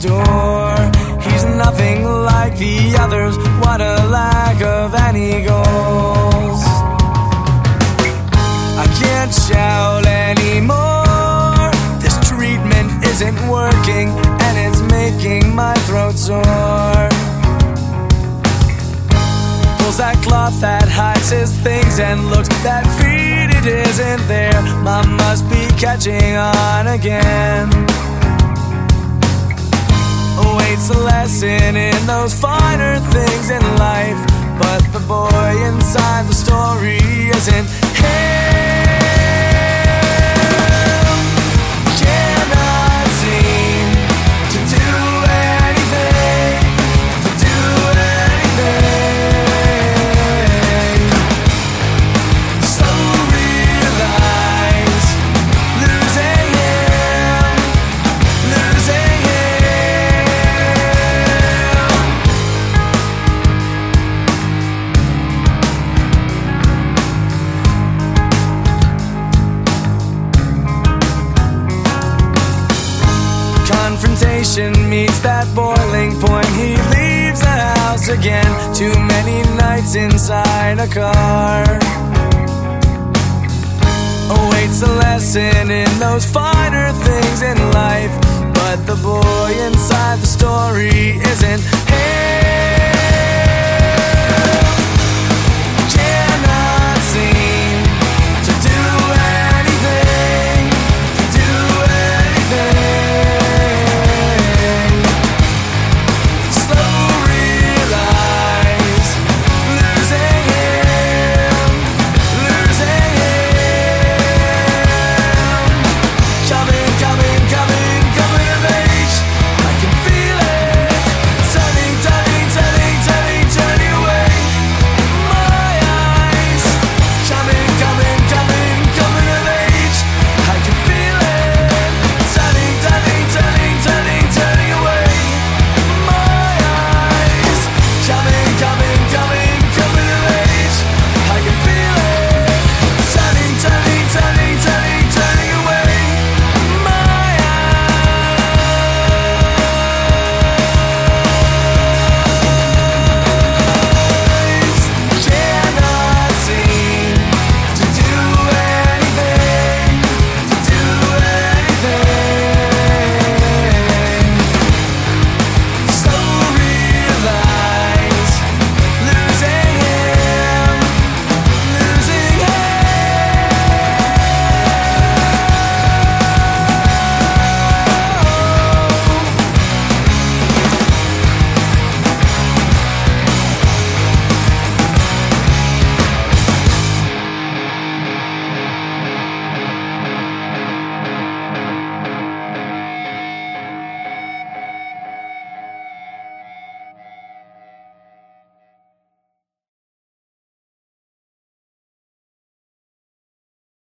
door. He's nothing like the others, what a lack of any goals. I can't shout anymore, this treatment isn't working, and it's making my throat sore. Pulls that cloth that hides his things and looks that feet it isn't there. Mom must be catching on again. Awaits a lesson in those finer things in life, but the boy inside the story isn't him. Cannot seem to do anything, to do anything. So realize losing him, losing him. Confrontation meets that boiling point. He leaves the house again. Too many nights inside a car. Awaits a lesson in those finer things in life, but the boy inside the story isn't him.